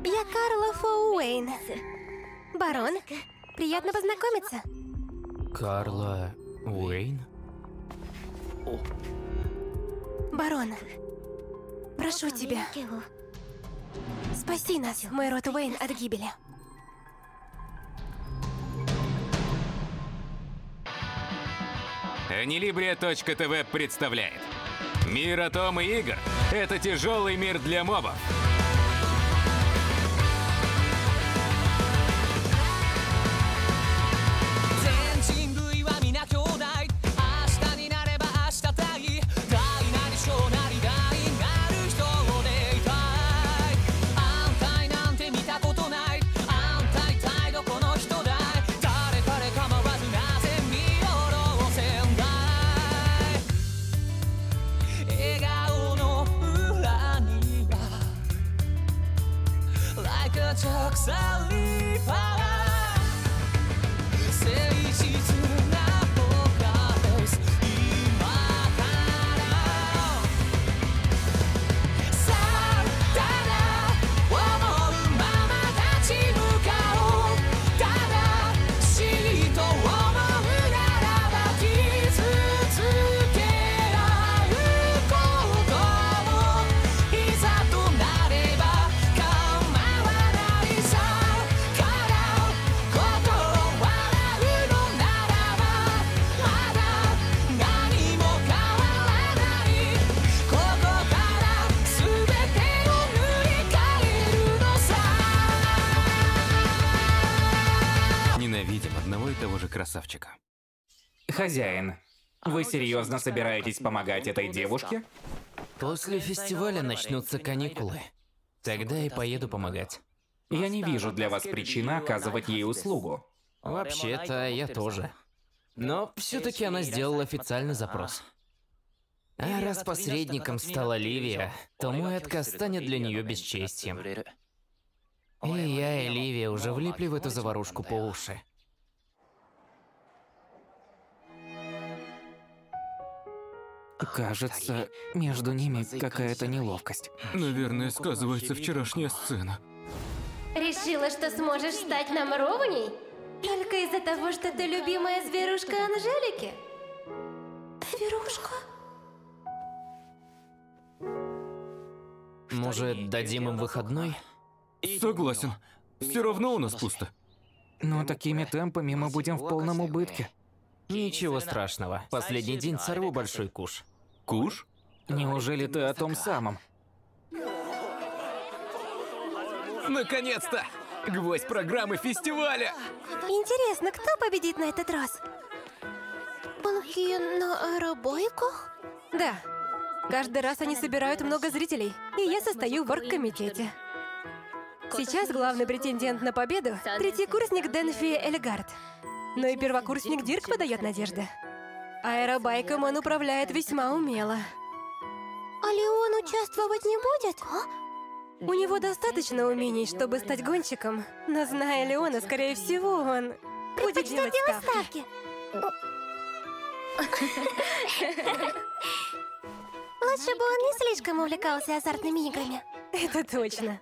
Я Карла Фоуэйн. Барон, приятно познакомиться. Карла Уэйн? Барон, прошу тебя, спаси нас, мой род Уэйн, от гибели. Анилибрия.тв представляет. Мир атом и игр – это тяжелый мир для мобов. Ненавидим одного и того же красавчика. Хозяин, вы серьезно собираетесь помогать этой девушке? После фестиваля начнутся каникулы. Тогда и поеду помогать. Я не вижу для вас причины оказывать ей услугу. Вообще-то, я тоже. Но все-таки она сделала официальный запрос. А раз посредником стала Ливия, то мой отказ станет для нее бесчестием. И я, и Ливия уже влипли в эту заварушку по уши. Кажется, между ними какая-то неловкость. Наверное, сказывается вчерашняя сцена. Решила, что сможешь стать нам ровней? Только из-за того, что ты любимая зверушка Анжелики? Зверушка? Может, дадим им выходной? Согласен. Все равно у нас пусто. Но такими темпами мы будем в полном убытке. Ничего страшного. Последний день сорву большой куш. Куш? Неужели ты о том самом? Наконец-то! Гвоздь программы фестиваля! Интересно, кто победит на этот раз? Банки на аэробайках? Да. Каждый раз они собирают много зрителей, и я состою в оргкомитете. Сейчас главный претендент на победу – третий курсник Денфи Эльгард. Но и первокурсник Дирк подает надежды. Аэробайком он управляет весьма умело. А Леон участвовать не будет? У него достаточно умений, чтобы стать гонщиком, но зная Леона, скорее всего, он будет делать ставки. Лучше бы он не слишком увлекался азартными играми. Это точно.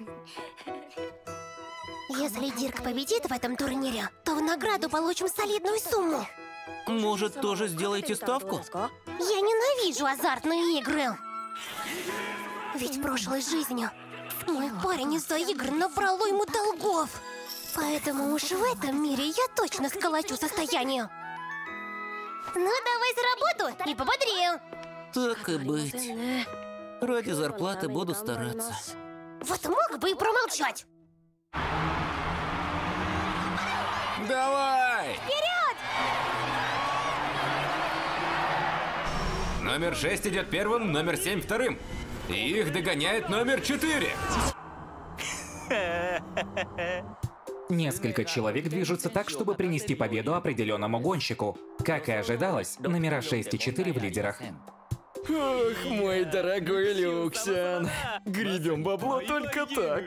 Если Дирк победит в этом турнире, то в награду получим солидную сумму. Может, тоже сделаете ставку? Я ненавижу азартные игры. Ведь в прошлой жизни мой парень из-за игр набрал ему долгов. Поэтому уж в этом мире я точно сколочу состояние. Ну, давай за работу и пободрее. Так и быть. Ради зарплаты буду стараться. Вот мог бы и промолчать. Давай! Вперед! Номер 6 идет первым, номер 7 вторым. И их догоняет номер 4. Несколько человек движутся так, чтобы принести победу определенному гонщику. Как и ожидалось, номера 6 и 4 в лидерах. Ох, мой дорогой Люксиан. Гребем бабло только так.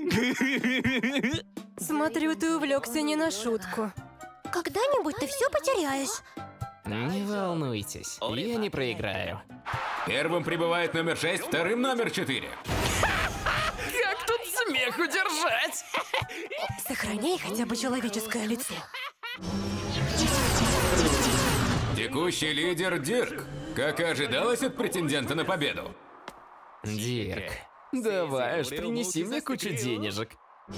Смотрю, ты увлекся не на шутку. Когда-нибудь ты все потеряешь. Не волнуйтесь, я не проиграю. Первым прибывает номер 6, вторым номер 4. Как тут смех их удержать! Сохраняй хотя бы человеческое лицо. Текущий лидер Дирк. Как и ожидалось от претендента на победу. Дирк, давай уж принеси мне кучу денежек.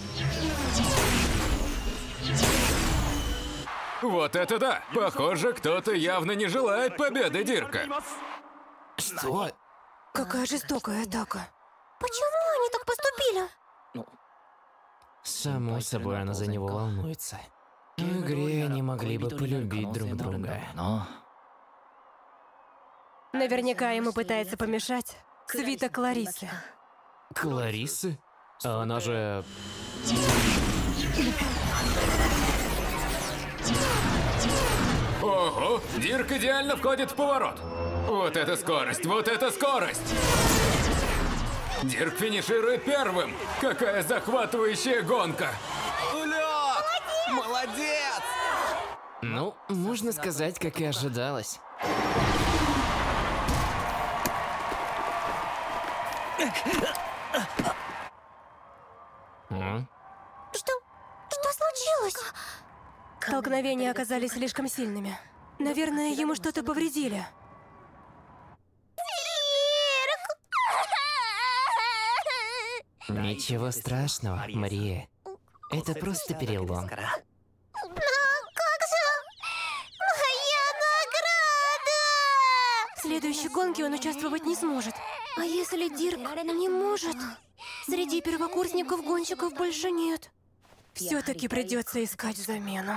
Вот это да! Похоже, кто-то явно не желает победы Дирка. Что? Какая жестокая атака. Почему они так поступили? Само собой, она за него волнуется. В игре они могли бы полюбить друг друга. Наверняка ему пытается помешать свиток Кларисы. Кларисы? А она же... Ого! Дирк идеально входит в поворот. Вот это скорость, вот это скорость! Дирк финиширует первым. Какая захватывающая гонка! Молодец! Ну, можно сказать, как и ожидалось. Что случилось? Столкновения оказались слишком сильными. Наверное, ему что-то повредили. Ничего страшного, Мария. Это просто перелом. В следующей гонке он участвовать не сможет. А если Дирк не может? Среди первокурсников-гонщиков больше нет. Все-таки придется искать замену.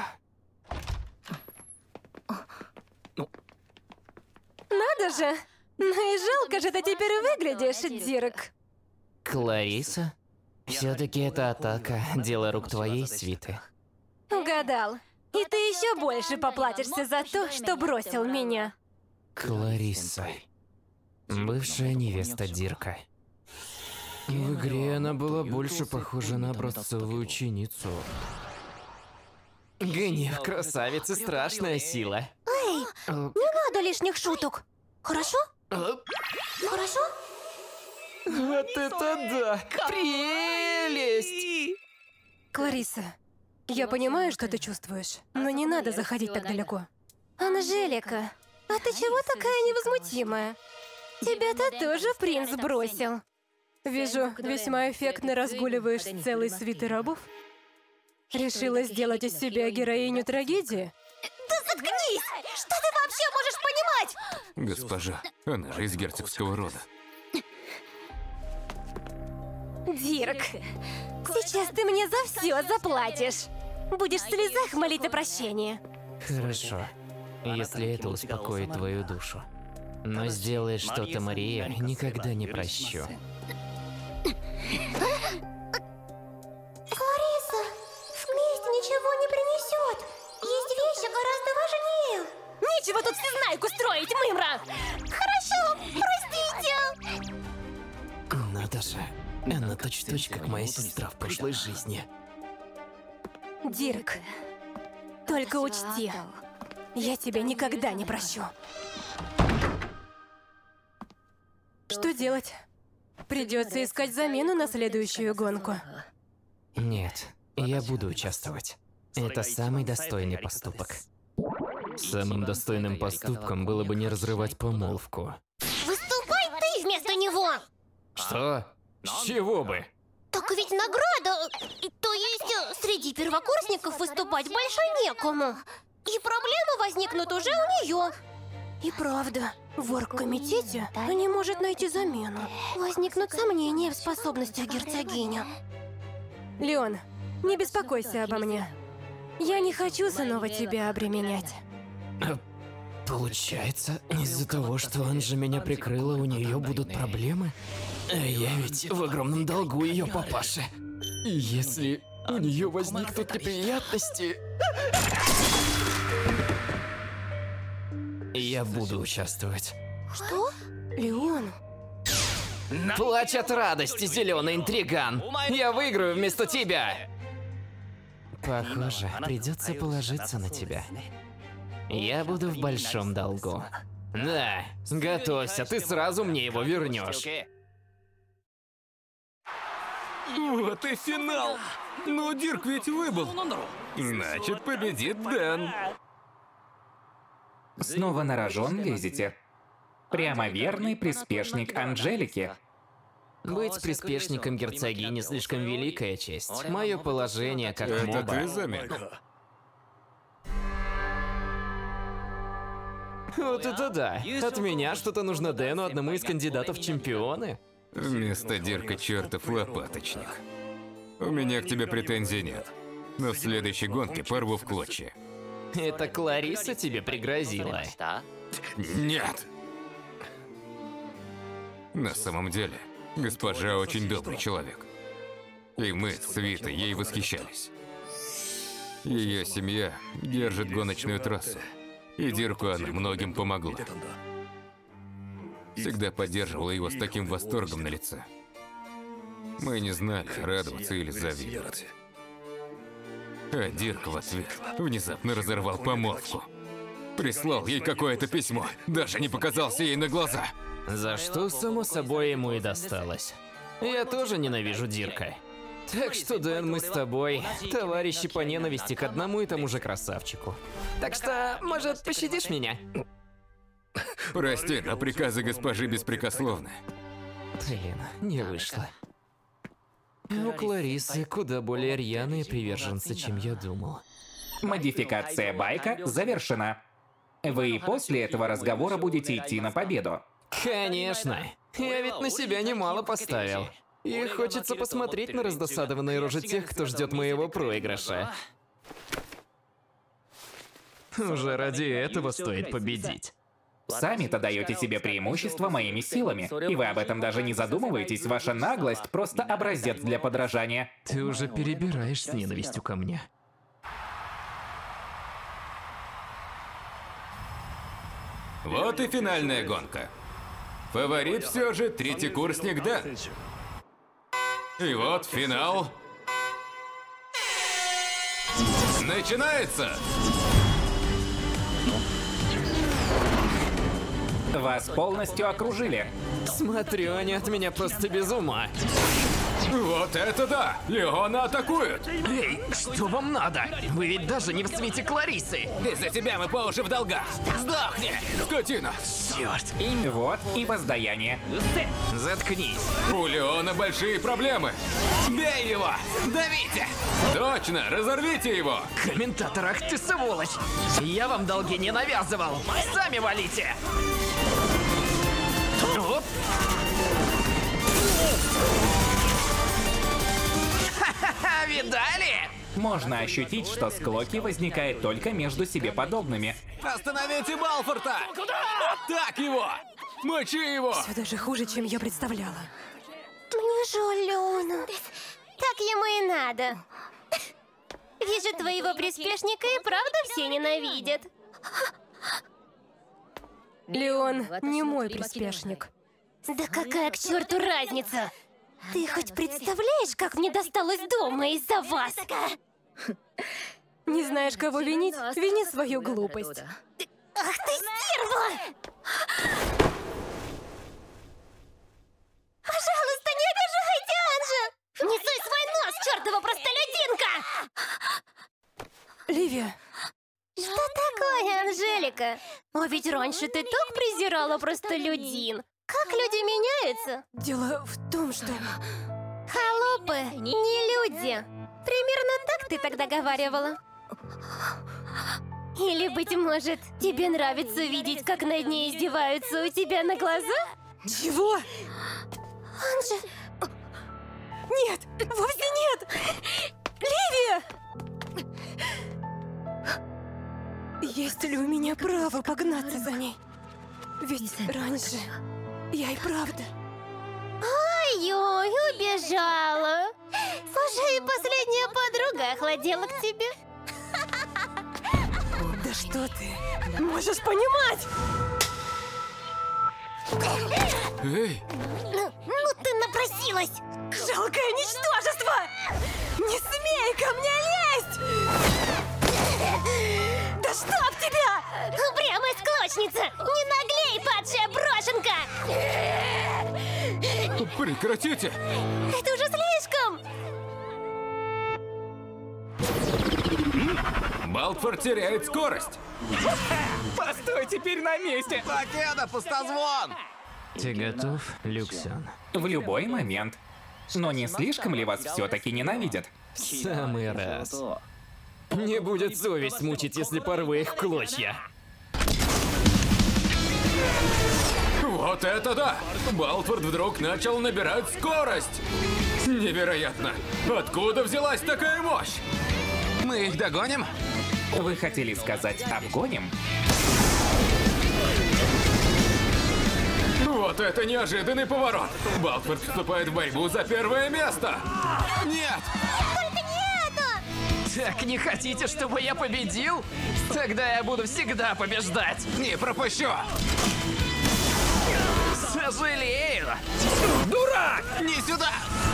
Надо же! Ну и жалко же ты теперь выглядишь, Дирк. Клариса? Все-таки эта атака – дело рук твоей свиты. Угадал. И ты еще больше поплатишься за то, что бросил меня. Клариса. Бывшая невеста Дирка. В игре она была больше похожа на образцовую ученицу. Гнев красавицы – страшная сила. Эй, не надо лишних шуток. Хорошо? Хорошо? Вот это да! Прелесть! Клариса, я понимаю, что ты чувствуешь, но не надо заходить так далеко. Анжелика, а ты чего такая невозмутимая? Тебя-то тоже принц бросил. Вижу, весьма эффектно разгуливаешь с целой свитой рабов. Решила сделать из себя героиню трагедии? Да заткнись! Что ты вообще можешь понимать? Госпожа, она же из герцогского рода. Дирк, сейчас ты мне за все заплатишь. Будешь в слезах молить о прощении. Хорошо, если это успокоит твою душу. Но сделаешь что-то, Мария, никогда не прощу. Клариса, вместе ничего не принесет. Есть вещи гораздо важнее. Нечего тут всезнайку строить, Мымра. Хорошо, простите. Надо же, она точь-в-точь, как моя сестра в прошлой жизни. Дирк, только учти, я тебя никогда не прощу. Что делать? Придется искать замену на следующую гонку. Нет, я буду участвовать. Это самый достойный поступок. Самым достойным поступком было бы не разрывать помолвку. Выступай ты вместо него! Что? С чего бы? Так ведь награда... То есть, среди первокурсников выступать больше некому. И проблемы возникнут уже у нее. И правда, в оргкомитете не может найти замену. Возникнут сомнения в способностях герцогини. Леон, не беспокойся обо мне. Я не хочу снова тебя обременять. Получается, из-за того, что Анжа меня прикрыла, у нее будут проблемы? А я ведь в огромном долгу ее папаше. И если у нее возникнут неприятности... Я буду участвовать. Что? Леон? Плачь от радости, зеленый интриган! Я выиграю вместо тебя! Похоже, придется положиться на тебя. Я буду в большом долгу. Да, готовься, ты сразу мне его вернешь. Вот и финал. Но Дирк ведь выбыл. Значит, победит Дэн. Снова на рожон лезете. Прямо верный приспешник Анжелики. Быть приспешником герцогини слишком великая честь. Мое положение как Это моба. ты заметил? Вот это да. От меня что-то нужно Дэну, одному из кандидатов в чемпионы. Вместо Дирка чертов лопаточник. У меня к тебе претензий нет. Но в следующей гонке порву в клочья. Это Клариса тебе пригрозила. Нет! На самом деле, госпожа очень добрый человек. И мы с Витой ей восхищались. Ее семья держит гоночную трассу. И Дирку она многим помогла. Всегда поддерживала его с таким восторгом на лице. Мы не знали, радоваться или завидовать. А Дирк в ответ внезапно разорвал помолвку. Прислал ей какое-то письмо, даже не показался ей на глаза. За что, само собой, ему и досталось. Я тоже ненавижу Дирка. Так что, Дэн, мы с тобой товарищи по ненависти к одному и тому же красавчику. Так что, может, пощадишь меня? Прости, но приказы госпожи беспрекословны. Блин, не вышло. У Кларисы куда более рьяные приверженцы, чем я думал. Модификация байка завершена. Вы после этого разговора будете идти на победу. Конечно. Я ведь на себя немало поставил. И хочется посмотреть на раздосадованные рожи тех, кто ждет моего проигрыша. Уже ради этого стоит победить. Сами-то даете себе преимущество моими силами. И вы об этом даже не задумываетесь, ваша наглость просто образец для подражания. Ты уже перебираешь с ненавистью ко мне. Вот и финальная гонка. Фаворит все же третьекурсник Дэн. И вот финал. Начинается! Вас полностью окружили. Смотрю, они от меня просто без ума. Вот это да! Леона атакует! Эй, что вам надо? Вы ведь даже не в свете Кларисы. Из-за тебя мы по уши в долгах! Сдохни! Скотина! Черт. Вот и воздаяние. Заткнись. У Леона большие проблемы! Бей его! Давите! Точно! Разорвите его! Комментатор, ах ты сволочь! Я вам долги не навязывал! Сами валите! Оп. Ха-ха-ха, видали? Можно ощутить, что склоки возникает только между себе подобными. Остановите Балфорта! Так его! Мочи его! Все даже хуже, чем я представляла. Мне жаль Леона. Так ему и надо. Вижу, твоего приспешника и правда все ненавидят. Леон не мой приспешник. Да какая к черту разница? Ты хоть представляешь, как мне досталось дома из-за вас? Не знаешь, кого винить? Вини свою глупость. Ах ты стерва! Пожалуйста, не обижайте Анжи! Не суй свой нос, чертова простолюдинка! Ливия, Что такое, Анжелика? А ведь раньше ты так презирала простолюдин. Как люди меняются? дело в том, что... Холопы не люди. Примерно так ты тогда говаривала. Или, быть может, тебе нравится видеть, как над ней издеваются у тебя на глазах? Чего? Анжи, Нет! Вовсе нет! Ливия! Есть ли у меня право погнаться за ней? Ведь раньше я и правда... ой-ой, убежала. Уже и последняя подруга охладела к тебе. Да что ты можешь понимать? Эй! Ну ты напросилась. Жалкое ничтожество! Не смей ко мне лезть! Да чтоб тебя! Упрямая склочница! Не наглей, падшая брошенка! Прекратите! Это уже слишком! Балтфорд теряет скорость. Постой теперь на месте! Покеда, пустозвон! Ты готов, Люксион? В любой момент. Но не слишком ли вас все-таки ненавидят? В самый раз. Не будет совесть мучить, если порву их в клочья. Вот это да! Балтфорд вдруг начал набирать скорость. Невероятно! Откуда взялась такая мощь? Мы их догоним? Вы хотели сказать «обгоним»? Вот это неожиданный поворот! Балтфорд вступает в борьбу за первое место! Нет! Так не хотите, чтобы я победил? Тогда я буду всегда побеждать. Не пропущу! Сожалею. Дурак! Не сюда!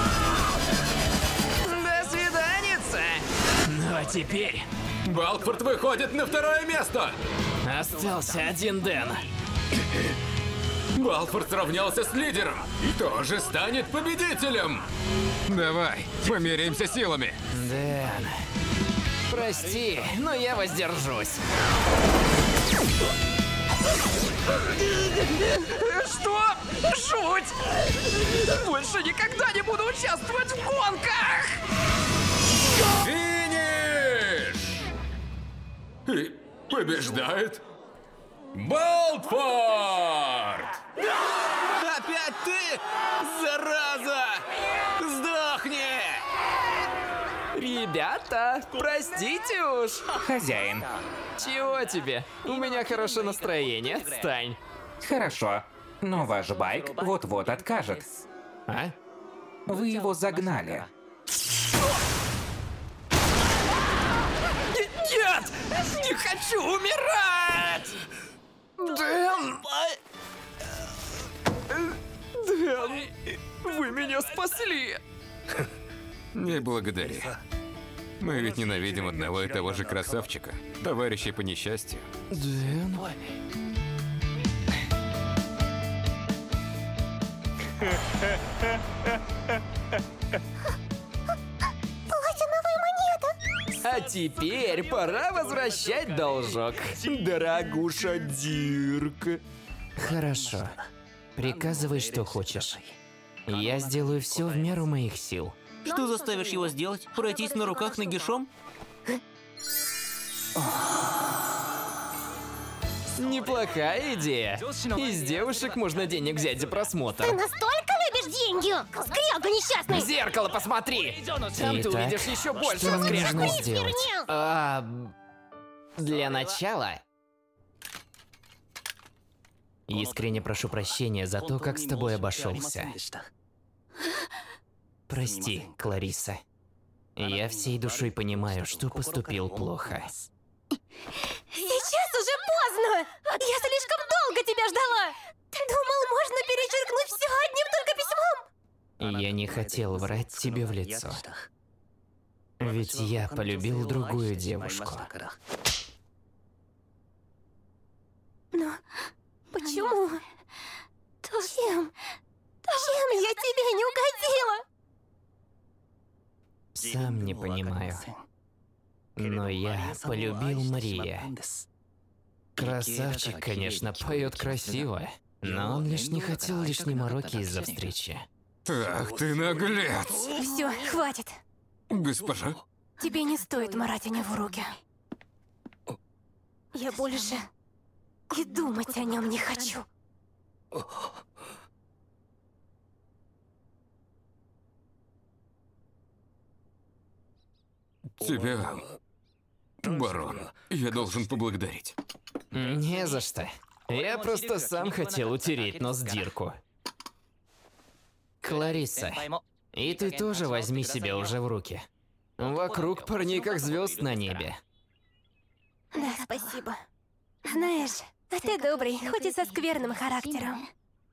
До свиданица. Ну а теперь Балтфорд выходит на второе место! остался один Дэн. Балтфорд сравнялся с лидером. Кто же станет победителем? Давай, померимся силами. Дэн, прости, но я воздержусь. Что? Жуть! Больше никогда не буду участвовать в гонках! Финиш! И побеждает Балтфорд! Опять ты? Зараза! Сдохни! Ребята, простите уж. Хозяин. Чего тебе? У меня хорошее настроение. Отстань. Хорошо. Но ваш байк вот-вот откажет. А? Вы его загнали. Нет! Не хочу умирать! Дэн! Дэн, вы меня спасли! Не благодари. Мы ведь ненавидим одного и того же красавчика, товарищей по несчастью. Дэн? Платиновая монета! А теперь пора возвращать должок. Дорогуша Дирк. Хорошо. Приказывай, что хочешь. Я сделаю все в меру моих сил. Что заставишь его сделать? Пройтись на руках нагишом? Неплохая идея. Из девушек можно денег взять за просмотр. Ты настолько любишь деньги? Скряга несчастный! В зеркало посмотри! Там ты Итак, увидишь еще больше что воскрешек. нужно сделать? Для начала... Искренне прошу прощения за то, как с тобой обошелся. Прости, Клариса. Я всей душой понимаю, что поступил плохо. Сейчас уже поздно! Я слишком долго тебя ждала! Думал, можно перечеркнуть все одним только письмом! Я не хотел врать тебе в лицо. Ведь я полюбил другую девушку. Но почему? Чем? Чем я тебе не угодила? Сам не понимаю. Но я полюбил Мария. Красавчик, конечно, поет красиво, но он лишь не хотел лишней мороки из-за встречи. Ах ты наглец! Все, хватит. Госпожа? Тебе не стоит марать о него руки. Я больше и думать о нем не хочу. Тебя, барон, я должен поблагодарить. Не за что. Я просто сам хотел утереть нос Дирку. Клариса, и ты тоже возьми себя уже в руки. Вокруг парней как звезд на небе. Да, спасибо. Знаешь, ты добрый, хоть и со скверным характером.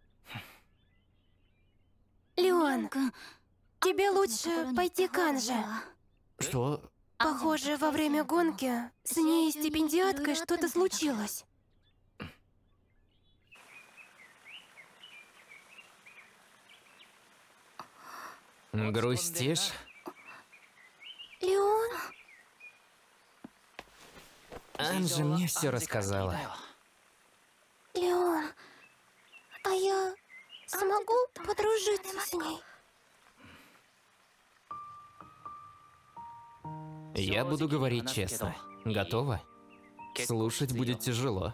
Леон, тебе лучше пойти к Анже. Что? Похоже, во время гонки с ней и стипендиаткой что-то случилось. Грустишь? Леон? Анжи мне все рассказала. Леон, а я смогу подружиться с ней? Я буду говорить честно. Готова? Слушать будет тяжело.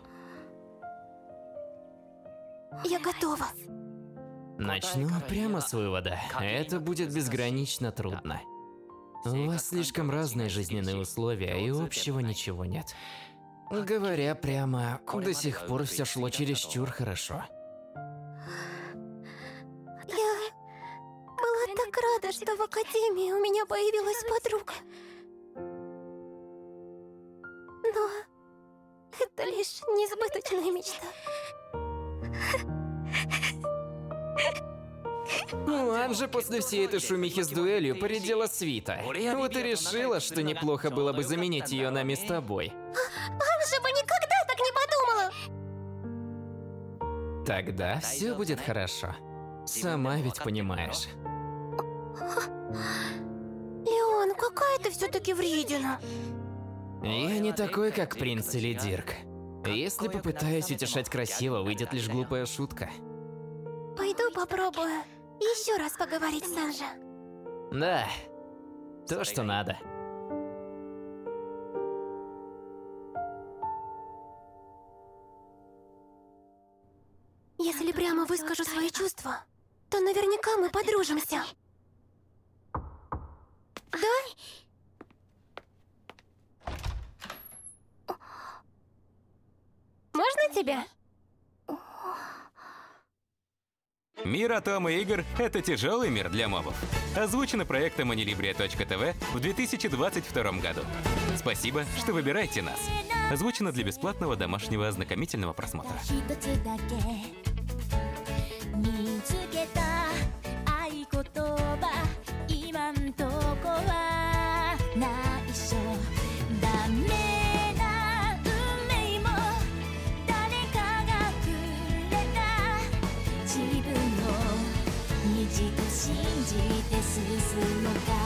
Я готова. Начну прямо с вывода. Это будет безгранично трудно. У вас слишком разные жизненные условия, и общего ничего нет. Говоря прямо, до сих пор все шло чересчур хорошо. Я была так рада, что в академии у меня появилась подруга. Но это лишь несбыточная мечта. У Анжи после всей этой шумихи с дуэлью поредела свита. Вот и решила, что неплохо было бы заменить ее нами с тобой. Анжи бы никогда так не подумала! Тогда все будет хорошо. Сама ведь понимаешь. Леон, какая ты все-таки вредина. Я не такой, как принц или Дирк. Если попытаюсь утешать красиво, выйдет лишь глупая шутка. Пойду попробую еще раз поговорить с Анжи. Да, то, что надо. Если прямо выскажу свои чувства, то наверняка мы подружимся. Да? Можно тебя? Мир Атома игр — это тяжелый мир для мобов. Озвучено проектом Anilibria.tv в 2022 году. Спасибо, что выбираете нас. Озвучено для бесплатного домашнего ознакомительного просмотра. 一つだけ見つけた合言葉今んとこは内緒ダメな運命も誰かがくれた自分の道と信じて進むか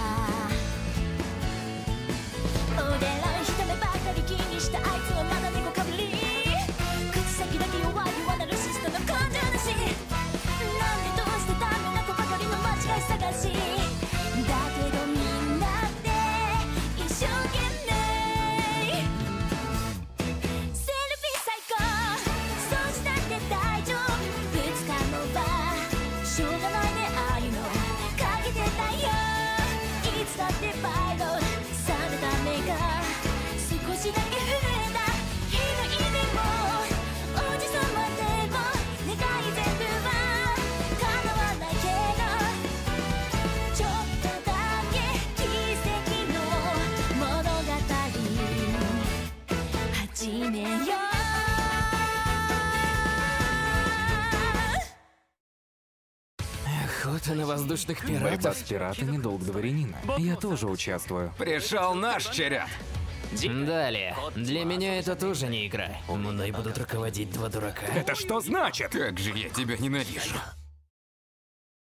俺ら一目ばかり気にしたあいつはまだ猫かぶり口先だけ弱い弱なるシストの感情だしなんでどうしてダメな子ばかりの間違い探しだけどみんなで一生懸命セルフィー最高そうしたって大丈夫ぶつかるのはしょうがないねああいうのかけてたよいつだってバイロ冷めた目が少しだけ震えた日の意味も王子様でも願い全部は叶わないけどちょっとだけ奇跡の物語始めよう Охота на воздушных Бэбас пиратов. пираты недолг дворянина. Я тоже участвую. Пришел наш черед. Далее. Для меня это тоже не игра. Мной будут руководить два дурака. Это что значит? Как же я тебя ненавижу.